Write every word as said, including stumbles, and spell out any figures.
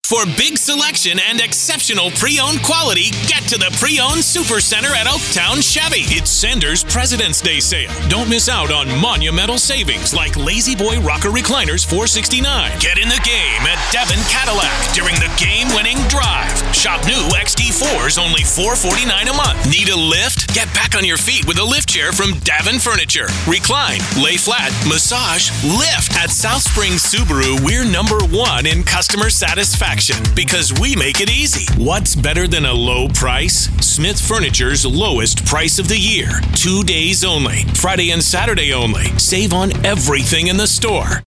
For big selection and exceptional pre-owned quality, get to the Pre-Owned Supercenter at Oaktown Chevy. It's Sanders President's Day sale. Don't miss out on monumental savings like Lazy Boy Rocker Recliners four sixty-nine. Get in the game at Devon Cadillac during the game-winning drive. Shop new X T fours only four forty-nine a month. Need a lift? Get back on your feet with a lift chair from Davin Furniture. Recline, lay flat, massage, lift. At South Springs Subaru, we're number one in customer satisfaction because we make it easy. What's better than a low price? Smith Furniture's lowest price of the year. Two days only. Friday and Saturday only. Save on everything in the store.